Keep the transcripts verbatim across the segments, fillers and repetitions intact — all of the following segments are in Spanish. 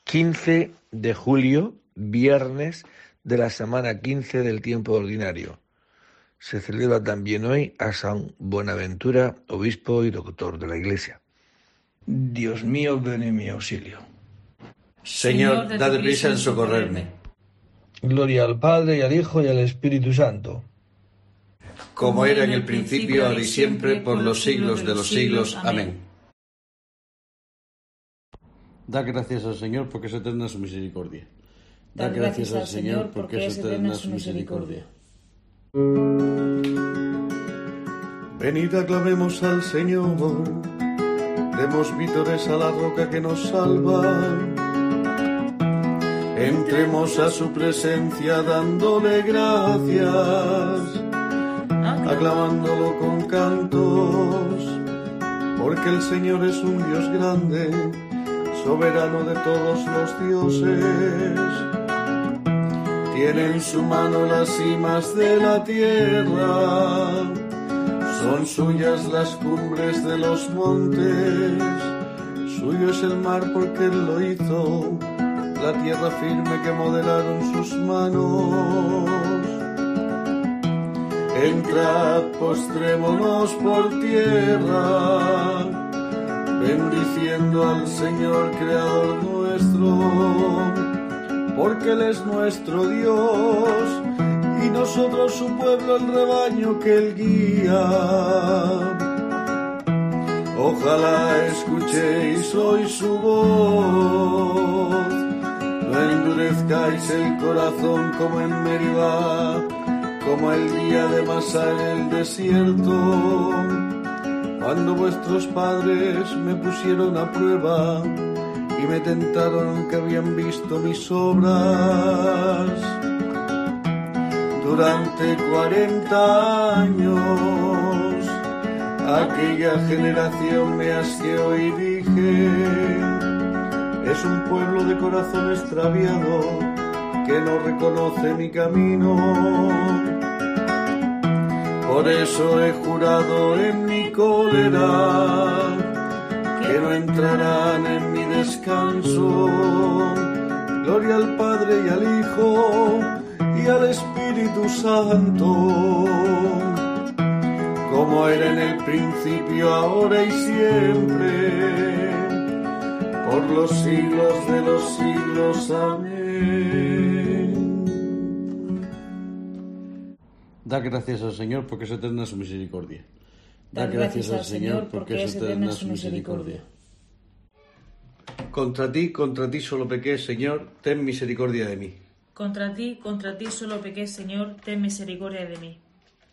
quince de julio, viernes de la semana quince del tiempo ordinario. Se celebra también hoy a San Buenaventura, obispo y doctor de la Iglesia. Dios mío, ven en mi auxilio. Señor, dad prisa en socorrerme. Gloria al Padre, y al Hijo, y al Espíritu Santo. Como era en el principio, ahora y siempre, por los siglos de los siglos. Amén. Da gracias al Señor porque es eterna su misericordia. Da gracias al Señor porque es eterna su misericordia. Venid, aclamemos al Señor, demos vítores a la roca que nos salva. Entremos a su presencia dándole gracias, aclamándolo con cantos, porque el Señor es un Dios grande, soberano de todos los dioses. Tiene en su mano las cimas de la tierra, son suyas las cumbres de los montes, suyo es el mar porque él lo hizo, la tierra firme que modelaron sus manos. Entrad, postrémonos por tierra, bendiciendo al Señor creador nuestro, porque Él es nuestro Dios y nosotros su pueblo, el rebaño que Él guía. Ojalá escuchéis hoy su voz, no endurezcáis el corazón como en Meribá, como el día de Masá en el desierto, cuando vuestros padres me pusieron a prueba y me tentaron aunque habían visto mis obras. Durante cuarenta años aquella generación me asqueó y dije: es un pueblo de corazón extraviado que no reconoce mi camino. Por eso he jurado en mi cólera que no entrarán en mi descanso. Gloria al Padre y al Hijo y al Espíritu Santo, como era en el principio, ahora y siempre, por los siglos de los siglos. Amén. Da gracias al Señor porque es eterna su misericordia. Da gracias al Señor porque es eterna su misericordia. Contra ti, contra ti solo pequé, Señor, ten misericordia de mí. Contra ti, contra ti solo pequé, Señor, ten misericordia de mí.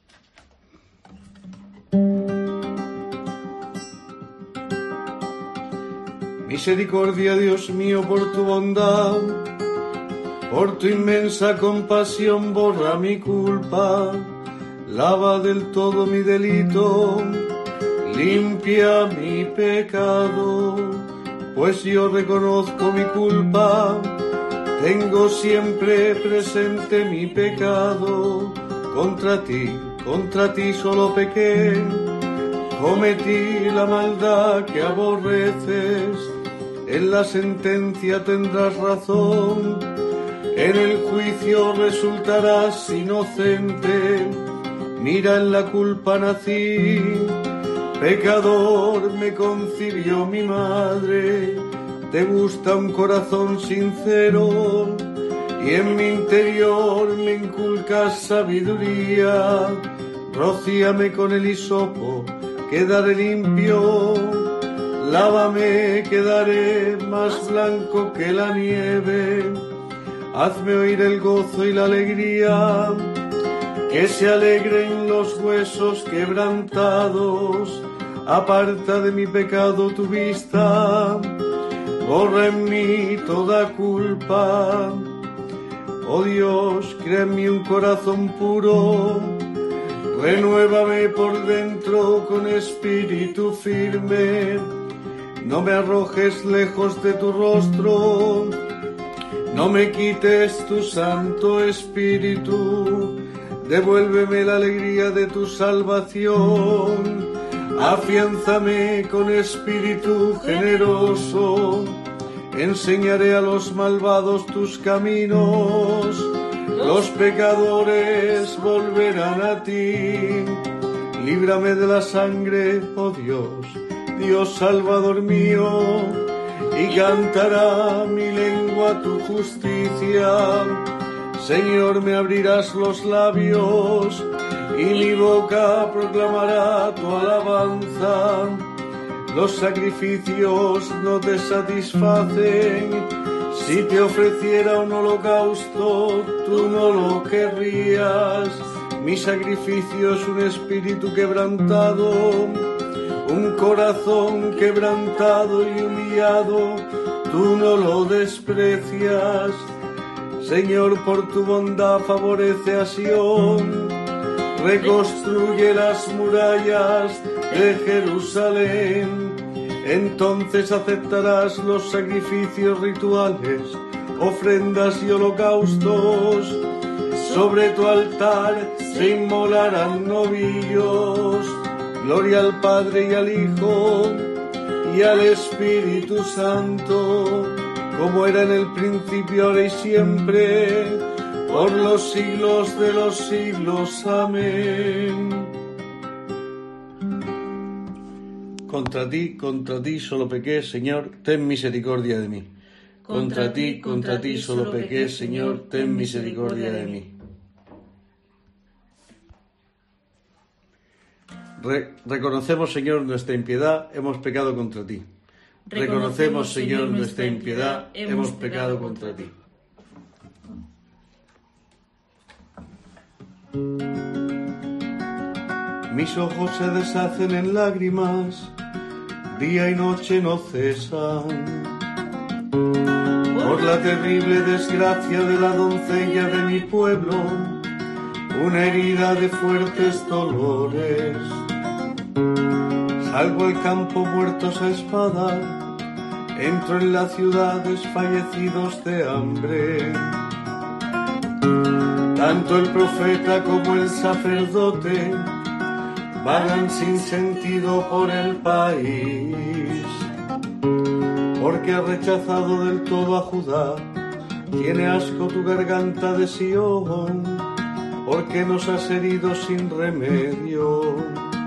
Misericordia, Dios mío, por tu bondad, por tu inmensa compasión, borra mi culpa, lava del todo mi delito, limpia mi pecado, pues yo reconozco mi culpa, tengo siempre presente mi pecado. Contra ti, contra ti solo pequé, cometí la maldad que aborreces, en la sentencia tendrás razón, en el juicio resultarás inocente. Mira, en la culpa nací, pecador me concibió mi madre. Te gusta un corazón sincero y en mi interior me inculcas sabiduría. Rocíame con el hisopo, quedaré limpio, lávame, quedaré más blanco que la nieve. Hazme oír el gozo y la alegría, que se alegren los huesos quebrantados. Aparta de mi pecado tu vista, borra en mí toda culpa. Oh Dios, crea en mí un corazón puro, renuévame por dentro con espíritu firme. No me arrojes lejos de tu rostro, no me quites tu santo espíritu. Devuélveme la alegría de tu salvación, afiánzame con espíritu generoso. Enseñaré a los malvados tus caminos, los pecadores volverán a ti. Líbrame de la sangre, oh Dios, Dios Salvador mío, y cantará mi lengua tu justicia. Señor, me abrirás los labios, y mi boca proclamará tu alabanza. Los sacrificios no te satisfacen. Si te ofreciera un holocausto, tú no lo querrías. Mi sacrificio es un espíritu quebrantado, un corazón quebrantado y humillado, tú no lo desprecias. Señor, por tu bondad favorece a Sión, reconstruye las murallas de Jerusalén. Entonces aceptarás los sacrificios rituales, ofrendas y holocaustos. Sobre tu altar se inmolarán novillos. Gloria al Padre y al Hijo y al Espíritu Santo, como era en el principio, ahora y siempre, por los siglos de los siglos. Amén. Contra ti, contra ti solo pequé, Señor, ten misericordia de mí. Contra ti, contra ti solo pequé, Señor, ten misericordia de mí. Re- reconocemos, Señor, nuestra impiedad, hemos pecado contra ti. Reconocemos, Señor, nuestra impiedad, hemos pecado contra ti. Mis ojos se deshacen en lágrimas, día y noche no cesan, por la terrible desgracia de la doncella de mi pueblo, una herida de fuertes dolores. Salgo al campo muertos a espada, entro en la ciudad desfallecidos de hambre. Tanto el profeta como el sacerdote vagan sin sentido por el país, porque has rechazado del todo a Judá, tiene asco tu garganta de Sión, porque nos has herido sin remedio.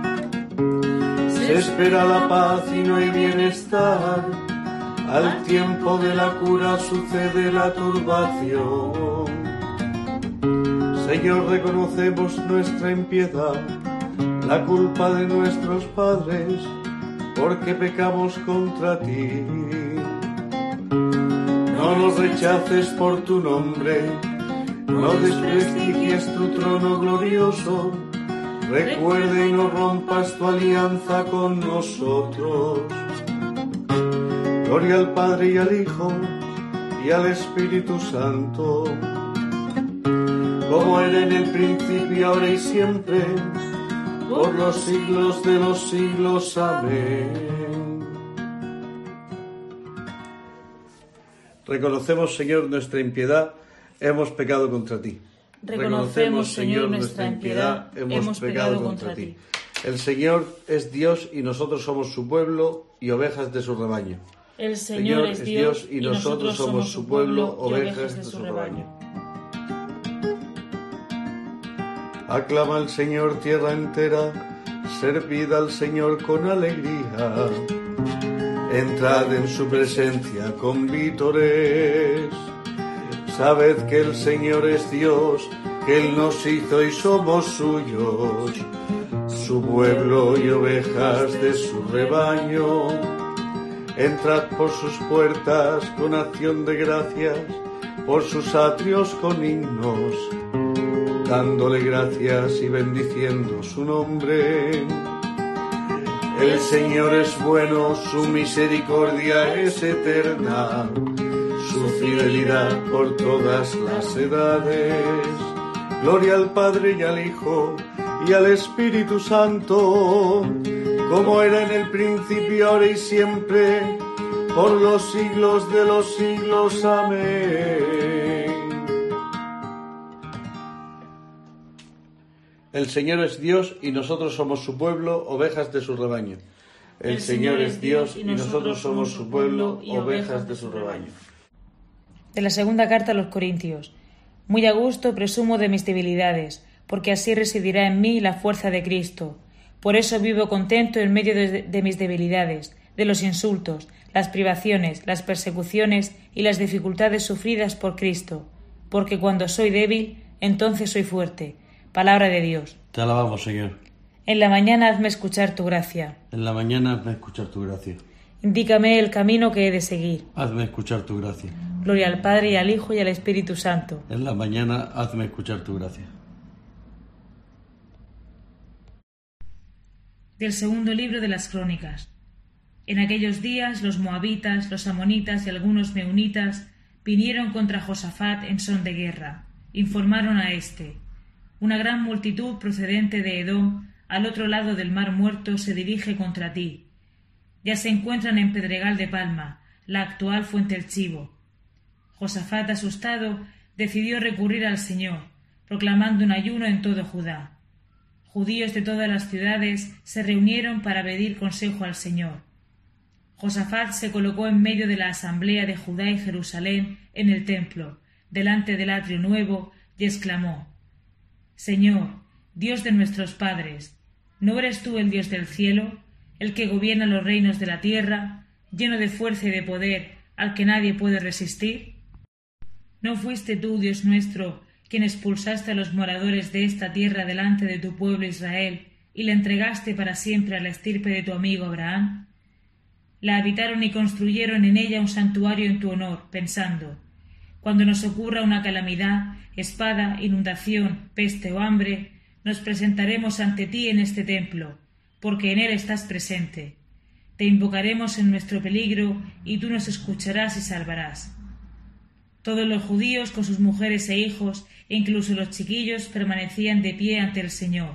Se espera la paz y no hay bienestar, al tiempo de la cura sucede la turbación. Señor, reconocemos nuestra impiedad, la culpa de nuestros padres, porque pecamos contra ti. No nos rechaces por tu nombre, no desprestigies tu trono glorioso, recuerda y no rompas tu alianza con nosotros. Gloria al Padre y al Hijo y al Espíritu Santo, como era en el principio, ahora y siempre, por los siglos de los siglos. Amén. Reconocemos, Señor, nuestra impiedad, hemos pecado contra ti. Reconocemos, Señor, nuestra impiedad, hemos pecado contra ti. El Señor es Dios y nosotros somos su pueblo y ovejas de su rebaño. El Señor es Dios y nosotros somos su pueblo, ovejas de su rebaño. Aclama al Señor tierra entera, servid al Señor con alegría. Entrad en su presencia con vítores. Sabed que el Señor es Dios, que Él nos hizo y somos suyos, su pueblo y ovejas de su rebaño. Entrad por sus puertas con acción de gracias, por sus atrios con himnos, dándole gracias y bendiciendo su nombre. El Señor es bueno, su misericordia es eterna, su fidelidad por todas las edades. Gloria al Padre y al Hijo y al Espíritu Santo, como era en el principio, ahora y siempre, por los siglos de los siglos. Amén. El Señor es Dios y nosotros somos su pueblo, ovejas de su rebaño. El Señor es Dios y nosotros somos su pueblo, ovejas de su rebaño. De la segunda carta a los Corintios. Muy a gusto presumo de mis debilidades, porque así residirá en mí la fuerza de Cristo. Por eso vivo contento en medio de, de mis debilidades, de los insultos, las privaciones, las persecuciones y las dificultades sufridas por Cristo, porque cuando soy débil, entonces soy fuerte. Palabra de Dios. Te alabamos, Señor. En la mañana hazme escuchar tu gracia. En la mañana hazme escuchar tu gracia. Indícame el camino que he de seguir. Hazme escuchar tu gracia. Gloria al Padre, y al Hijo, y al Espíritu Santo. En la mañana hazme escuchar tu gracia. Del segundo libro de las Crónicas. En aquellos días los moabitas, los amonitas y algunos meunitas vinieron contra Josafat en son de guerra. Informaron a éste: una gran multitud procedente de Edom, al otro lado del mar Muerto, se dirige contra ti. Ya se encuentran en Pedregal de Palma, la actual Fuente el Chivo. Josafat, asustado, decidió recurrir al Señor, proclamando un ayuno en todo Judá. Judíos de todas las ciudades se reunieron para pedir consejo al Señor. Josafat se colocó en medio de la asamblea de Judá y Jerusalén en el templo, delante del atrio nuevo, y exclamó: Señor, Dios de nuestros padres, ¿no eres tú el Dios del cielo, el que gobierna los reinos de la tierra, lleno de fuerza y de poder, al que nadie puede resistir? ¿No fuiste tú, Dios nuestro, quien expulsaste a los moradores de esta tierra delante de tu pueblo Israel, y le entregaste para siempre a la estirpe de tu amigo Abraham? La habitaron y construyeron en ella un santuario en tu honor, pensando: cuando nos ocurra una calamidad, espada, inundación, peste o hambre, nos presentaremos ante ti en este templo, porque en él estás presente. Te invocaremos en nuestro peligro, y tú nos escucharás y salvarás. Todos los judíos, con sus mujeres e hijos, e incluso los chiquillos, permanecían de pie ante el Señor.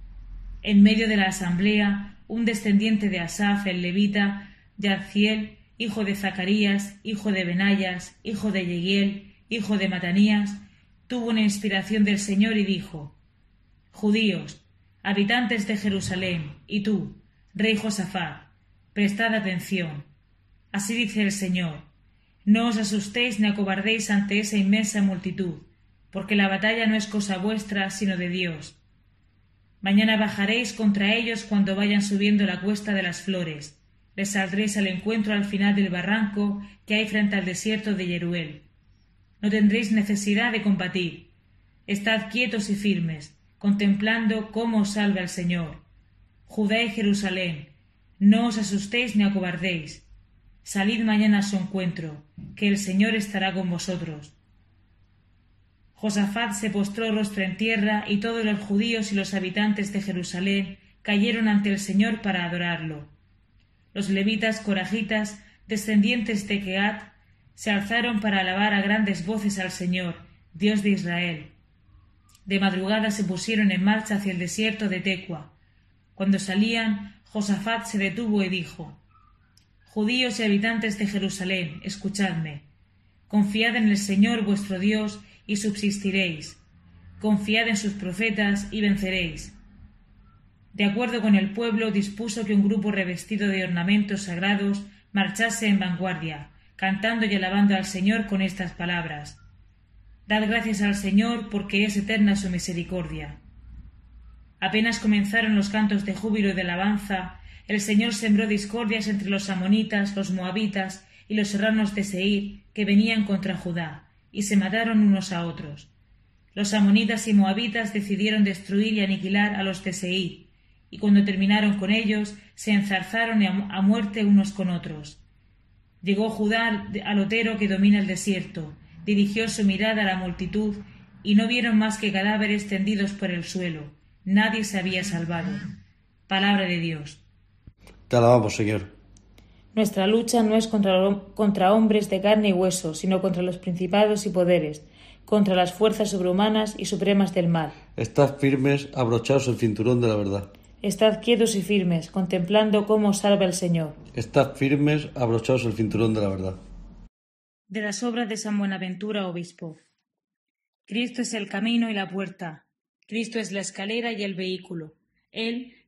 En medio de la asamblea, un descendiente de Asaf, el levita, Yaziel, hijo de Zacarías, hijo de Benayas, hijo de Yehiel, hijo de Matanías, tuvo una inspiración del Señor y dijo: Judíos, habitantes de Jerusalén, y tú, rey Josafat, prestad atención. Así dice el Señor: no os asustéis ni acobardéis ante esa inmensa multitud, porque la batalla no es cosa vuestra, sino de Dios. Mañana bajaréis contra ellos cuando vayan subiendo la cuesta de las flores. Les saldréis al encuentro al final del barranco que hay frente al desierto de Jeruel. No tendréis necesidad de combatir. Estad quietos y firmes, contemplando cómo os salva el Señor. Judá y Jerusalén, no os asustéis ni acobardéis. Salid mañana a su encuentro, que el Señor estará con vosotros. Josafat se postró rostro en tierra, y todos los judíos y los habitantes de Jerusalén cayeron ante el Señor para adorarlo. Los levitas corajitas, descendientes de Keat, se alzaron para alabar a grandes voces al Señor, Dios de Israel. De madrugada se pusieron en marcha hacia el desierto de Tecua. Cuando salían, Josafat se detuvo y dijo: Judíos y habitantes de Jerusalén, escuchadme. Confiad en el Señor vuestro Dios y subsistiréis. Confiad en sus profetas y venceréis. De acuerdo con el pueblo, dispuso que un grupo revestido de ornamentos sagrados marchase en vanguardia, cantando y alabando al Señor con estas palabras: Dad gracias al Señor, porque es eterna su misericordia. Apenas comenzaron los cantos de júbilo y de alabanza, el Señor sembró discordias entre los amonitas, los moabitas y los serranos de Seir, que venían contra Judá, y se mataron unos a otros. Los amonitas y moabitas decidieron destruir y aniquilar a los de Seir, y cuando terminaron con ellos, se enzarzaron a muerte unos con otros. Llegó Judá al otero que domina el desierto, dirigió su mirada a la multitud, y no vieron más que cadáveres tendidos por el suelo. Nadie se había salvado. Palabra de Dios. Te alabamos, Señor. Nuestra lucha no es contra, contra hombres de carne y hueso, sino contra los principados y poderes, contra las fuerzas sobrehumanas y supremas del mal. Estad firmes, abrochaos el cinturón de la verdad. Estad quietos y firmes, contemplando cómo os salva el Señor. Estad firmes, abrochaos el cinturón de la verdad. De las obras de San Buenaventura, obispo. Cristo es el camino y la puerta. Cristo es la escalera y el vehículo. Él,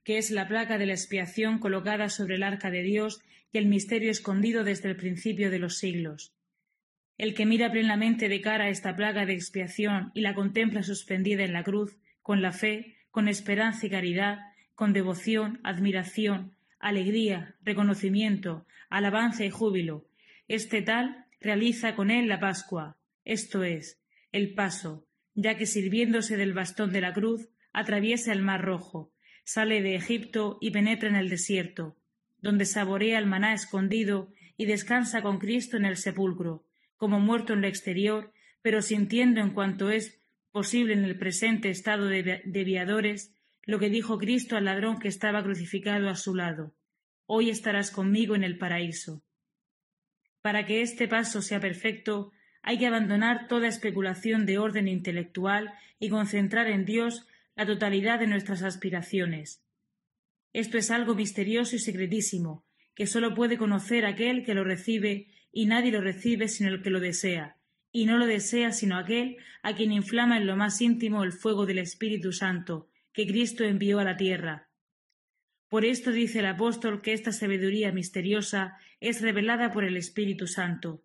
que es la placa de la expiación colocada sobre el arca de Dios y el misterio escondido desde el principio de los siglos. El que mira plenamente de cara a esta plaga de expiación y la contempla suspendida en la cruz, con la fe, con esperanza y caridad, con devoción, admiración, alegría, reconocimiento, alabanza y júbilo, este tal realiza con él la Pascua, esto es, el paso, ya que sirviéndose del bastón de la cruz, atraviesa el mar Rojo, sale de Egipto y penetra en el desierto, donde saborea el maná escondido y descansa con Cristo en el sepulcro, como muerto en lo exterior, pero sintiendo en cuanto es posible en el presente estado de, de viadores, lo que dijo Cristo al ladrón que estaba crucificado a su lado: hoy estarás conmigo en el paraíso. Para que este paso sea perfecto, hay que abandonar toda especulación de orden intelectual y concentrar en Dios la totalidad de nuestras aspiraciones. Esto es algo misterioso y secretísimo, que sólo puede conocer aquel que lo recibe, y nadie lo recibe sino el que lo desea, y no lo desea sino aquel a quien inflama en lo más íntimo el fuego del Espíritu Santo, que Cristo envió a la tierra. Por esto dice el apóstol que esta sabiduría misteriosa es revelada por el Espíritu Santo.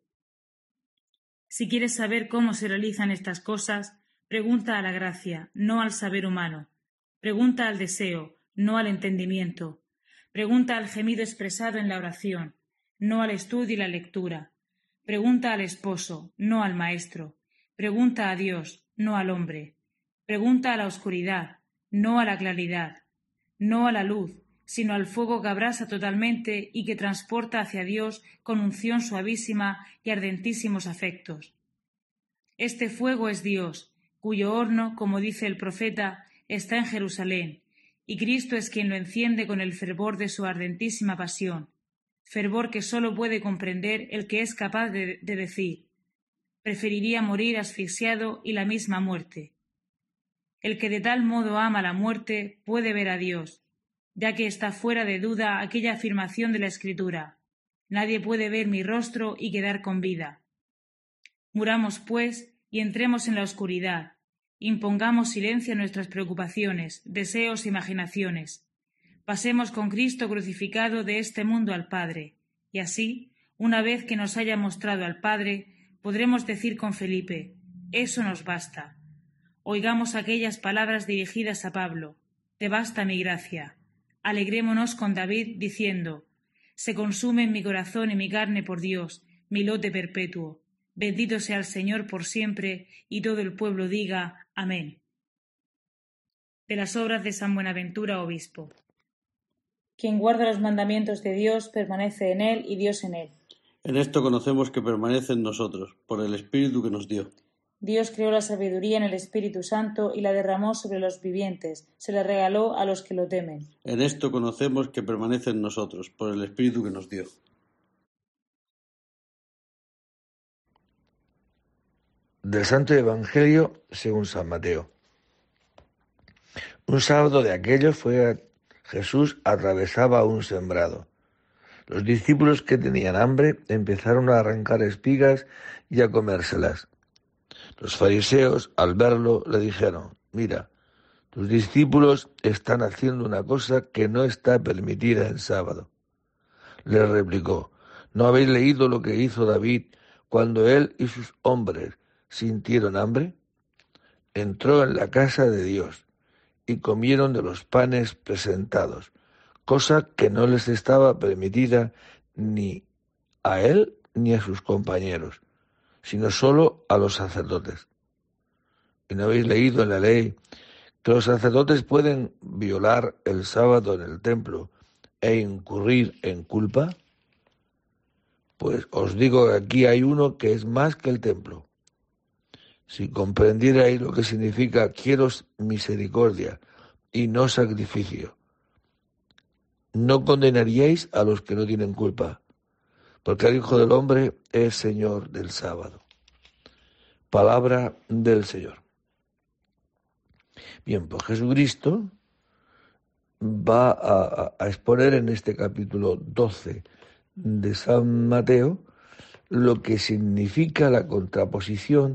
Si quieres saber cómo se realizan estas cosas, pregunta a la gracia, no al saber humano. Pregunta al deseo, no al entendimiento. Pregunta al gemido expresado en la oración, no al estudio y la lectura. Pregunta al esposo, no al maestro. Pregunta a Dios, no al hombre. Pregunta a la oscuridad, no a la claridad. No a la luz, sino al fuego que abrasa totalmente y que transporta hacia Dios con unción suavísima y ardentísimos afectos. Este fuego es Dios, cuyo horno, como dice el profeta, está en Jerusalén, y Cristo es quien lo enciende con el fervor de su ardentísima pasión, fervor que sólo puede comprender el que es capaz de, de decir: preferiría morir asfixiado y la misma muerte. El que de tal modo ama la muerte puede ver a Dios, ya que está fuera de duda aquella afirmación de la Escritura: nadie puede ver mi rostro y quedar con vida. Muramos, pues, y entremos en la oscuridad, impongamos silencio a nuestras preocupaciones, deseos e imaginaciones. Pasemos con Cristo crucificado de este mundo al Padre, y así, una vez que nos haya mostrado al Padre, podremos decir con Felipe: eso nos basta. Oigamos aquellas palabras dirigidas a Pablo: te basta mi gracia. Alegrémonos con David diciendo: se consume en mi corazón y mi carne por Dios, mi lote perpetuo. Bendito sea el Señor por siempre, y todo el pueblo diga: amén. De las obras de San Buenaventura, obispo. Quien guarda los mandamientos de Dios permanece en él y Dios en él. En esto conocemos que permanece en nosotros, por el Espíritu que nos dio. Dios creó la sabiduría en el Espíritu Santo y la derramó sobre los vivientes, se la regaló a los que lo temen. En esto conocemos que permanece en nosotros, por el Espíritu que nos dio. Del Santo Evangelio según San Mateo. Un sábado de aquellos fue a Jesús atravesaba un sembrado. Los discípulos que tenían hambre empezaron a arrancar espigas y a comérselas. Los fariseos, al verlo, le dijeron: mira, tus discípulos están haciendo una cosa que no está permitida en sábado. Les replicó: ¿no habéis leído lo que hizo David cuando él y sus hombres sintieron hambre? Entró en la casa de Dios y comieron de los panes presentados, cosa que no les estaba permitida ni a él ni a sus compañeros, sino solo a los sacerdotes. ¿Y no habéis leído en la ley que los sacerdotes pueden violar el sábado en el templo e incurrir en culpa? Pues os digo que aquí hay uno que es más que el templo. Si comprendierais lo que significa quiero misericordia y no sacrificio, no condenaríais a los que no tienen culpa, porque el Hijo del Hombre es Señor del sábado. Palabra del Señor. Bien, pues Jesucristo va a, a exponer en este capítulo doce de San Mateo lo que significa la contraposición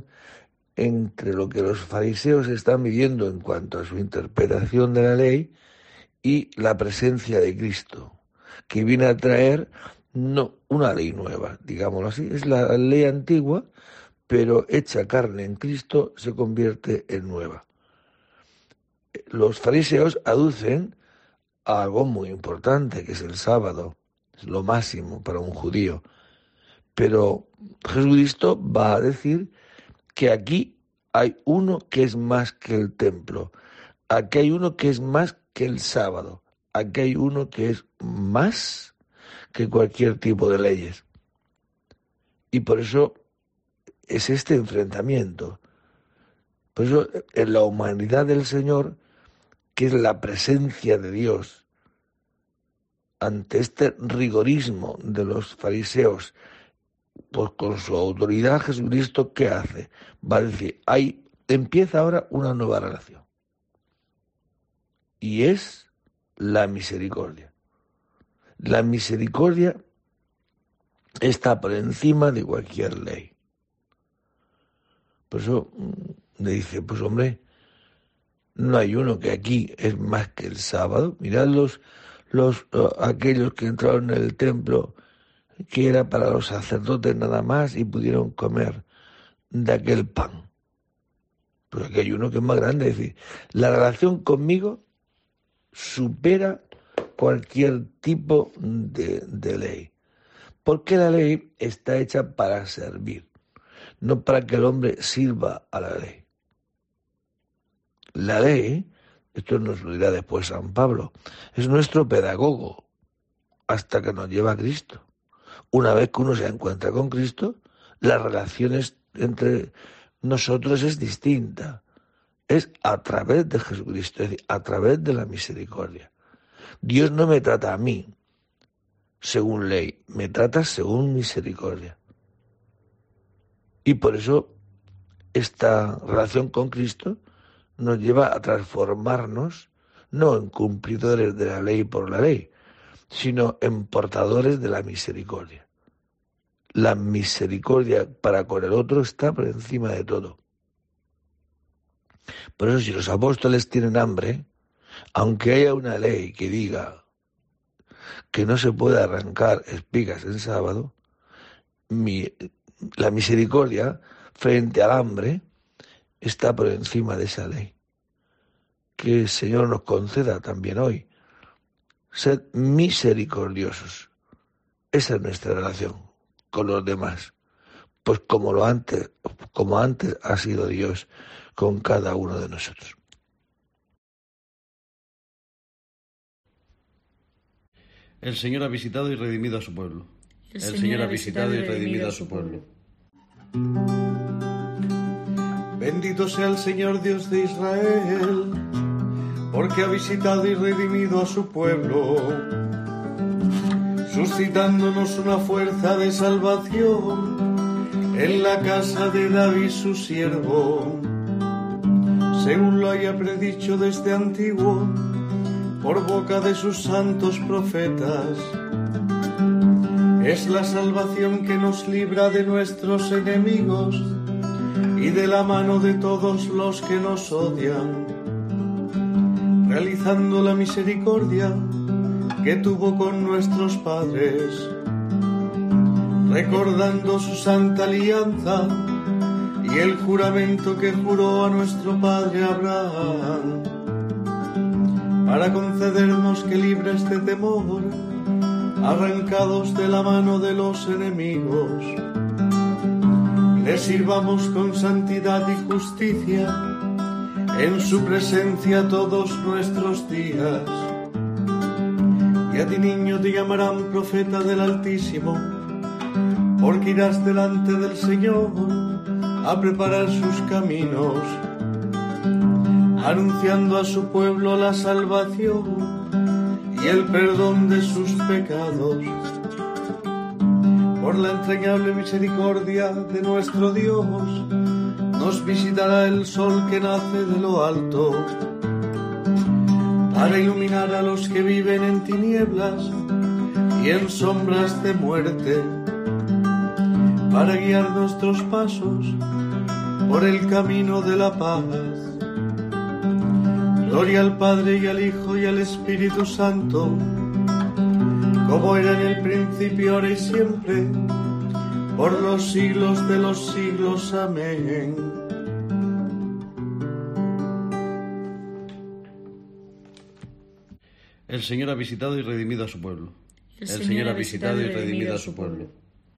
entre lo que los fariseos están viviendo en cuanto a su interpretación de la ley y la presencia de Cristo, que viene a traer no una ley nueva, digámoslo así, es la ley antigua, pero hecha carne en Cristo se convierte en nueva. Los fariseos aducen a algo muy importante, que es el sábado, es lo máximo para un judío, pero Jesucristo va a decir que aquí hay uno que es más que el templo, aquí hay uno que es más que el sábado, aquí hay uno que es más que cualquier tipo de leyes. Y por eso es este enfrentamiento. Por eso en la humanidad del Señor, que es la presencia de Dios, ante este rigorismo de los fariseos, pues con su autoridad Jesucristo, ¿qué hace? Va a decir, ahí empieza ahora una nueva relación. Y es la misericordia. La misericordia está por encima de cualquier ley. Por eso le dice, pues hombre, no hay uno que aquí es más que el sábado. Mirad los, los, aquellos que entraron en el templo, que era para los sacerdotes nada más, y pudieron comer de aquel pan. Pero aquí hay uno que es más grande, es decir, la relación conmigo supera cualquier tipo de, de ley. Porque la ley está hecha para servir, no para que el hombre sirva a la ley. La ley, esto nos lo dirá después San Pablo, es nuestro pedagogo hasta que nos lleva a Cristo. Una vez que uno se encuentra con Cristo, las relaciones entre nosotros es distinta. Es a través de Jesucristo, es decir, a través de la misericordia. Dios no me trata a mí según ley, me trata según misericordia. Y por eso esta relación con Cristo nos lleva a transformarnos, no en cumplidores de la ley por la ley, sino en portadores de la misericordia. La misericordia para con el otro está por encima de todo. Por eso si los apóstoles tienen hambre, aunque haya una ley que diga que no se puede arrancar espigas en sábado, mi, la misericordia frente al hambre está por encima de esa ley. Que el Señor nos conceda también hoy. Sed misericordiosos. Esa es nuestra relación con los demás. Pues como lo antes, como antes ha sido Dios con cada uno de nosotros. El Señor ha visitado y redimido a su pueblo. El, El Señor ha visitado y redimido a su pueblo. Bendito sea el Señor Dios de Israel, porque ha visitado y redimido a su pueblo, suscitándonos una fuerza de salvación en la casa de David su siervo, según lo haya predicho desde antiguo, por boca de sus santos profetas. Es la salvación que nos libra de nuestros enemigos y de la mano de todos los que nos odian, realizando la misericordia que tuvo con nuestros padres, recordando su santa alianza y el juramento que juró a nuestro padre Abraham, para concedernos que libres de temor, arrancados de la mano de los enemigos, le sirvamos con santidad y justicia en su presencia todos nuestros días. Y a ti, niño, te llamarán profeta del Altísimo, porque irás delante del Señor a preparar sus caminos, anunciando a su pueblo la salvación y el perdón de sus pecados. Por la entrañable misericordia de nuestro Dios, nos visitará el sol que nace de lo alto, para iluminar a los que viven en tinieblas y en sombras de muerte, para guiar nuestros pasos por el camino de la paz. Gloria al Padre y al Hijo y al Espíritu Santo, como era en el principio, ahora y siempre, por los siglos de los siglos. Amén. El Señor ha visitado y redimido a su pueblo. El Señor ha visitado y redimido a su pueblo.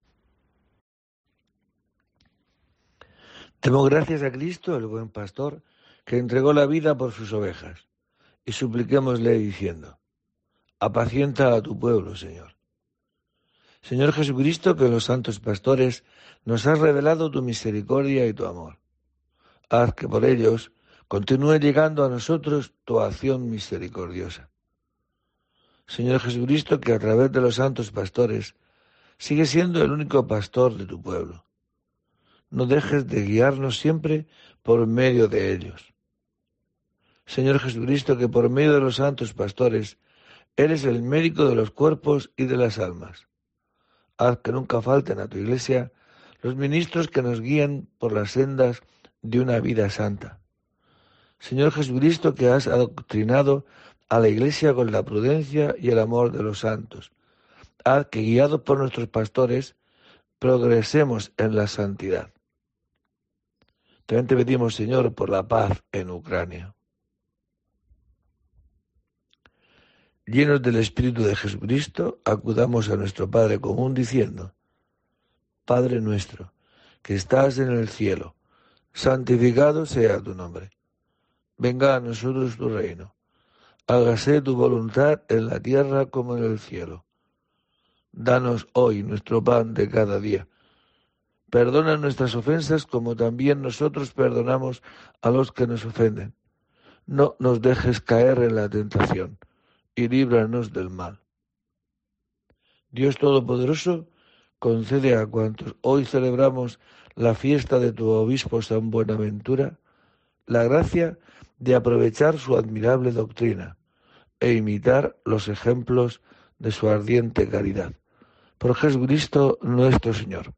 Demos gracias a Cristo, el buen pastor, que entregó la vida por sus ovejas, y supliquémosle diciendo: apacienta a tu pueblo, Señor. Señor Jesucristo, que en los santos pastores nos has revelado tu misericordia y tu amor. Haz que por ellos continúe llegando a nosotros tu acción misericordiosa. Señor Jesucristo, que a través de los santos pastores sigue siendo el único pastor de tu pueblo. No dejes de guiarnos siempre por medio de ellos. Señor Jesucristo, que por medio de los santos pastores eres el médico de los cuerpos y de las almas. Haz que nunca falten a tu Iglesia los ministros que nos guíen por las sendas de una vida santa. Señor Jesucristo, que has adoctrinado a la Iglesia con la prudencia y el amor de los santos, haz que, guiados por nuestros pastores, progresemos en la santidad. También te pedimos, Señor, por la paz en Ucrania. Llenos del Espíritu de Jesucristo, acudamos a nuestro Padre común diciendo: Padre nuestro, que estás en el cielo, santificado sea tu nombre. Venga a nosotros tu reino. Hágase tu voluntad en la tierra como en el cielo. Danos hoy nuestro pan de cada día. Perdona nuestras ofensas como también nosotros perdonamos a los que nos ofenden. No nos dejes caer en la tentación y líbranos del mal. Dios Todopoderoso, concede a cuantos hoy celebramos la fiesta de tu obispo San Buenaventura la gracia de aprovechar su admirable doctrina e imitar los ejemplos de su ardiente caridad. Por Jesucristo nuestro Señor.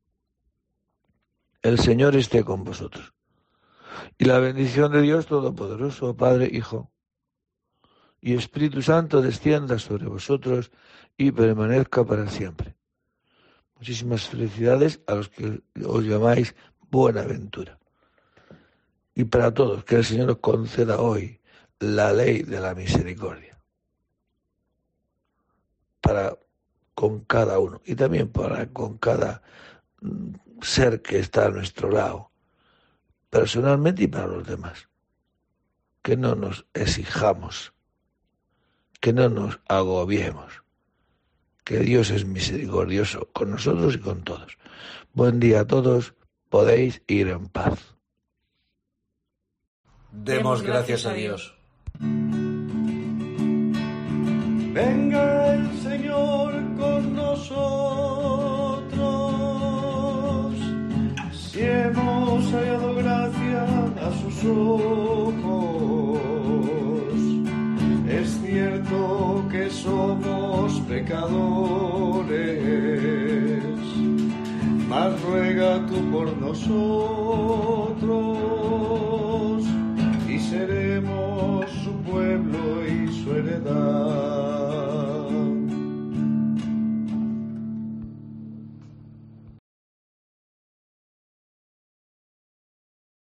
El Señor esté con vosotros. Y la bendición de Dios Todopoderoso, Padre, Hijo y Espíritu Santo descienda sobre vosotros y permanezca para siempre. Muchísimas felicidades a los que os llamáis Buenaventura. Y para todos, que el Señor os conceda hoy la ley de la misericordia. Para con cada uno y también para con cada ser que está a nuestro lado, personalmente y para los demás. Que no nos exijamos, que no nos agobiemos, que Dios es misericordioso con nosotros y con todos. Buen día a todos, podéis ir en paz. Demos gracias a Dios. Venga el Señor con nosotros, si hemos hallado gracia a sus ojos. Es cierto que somos pecadores, mas ruega tú por nosotros.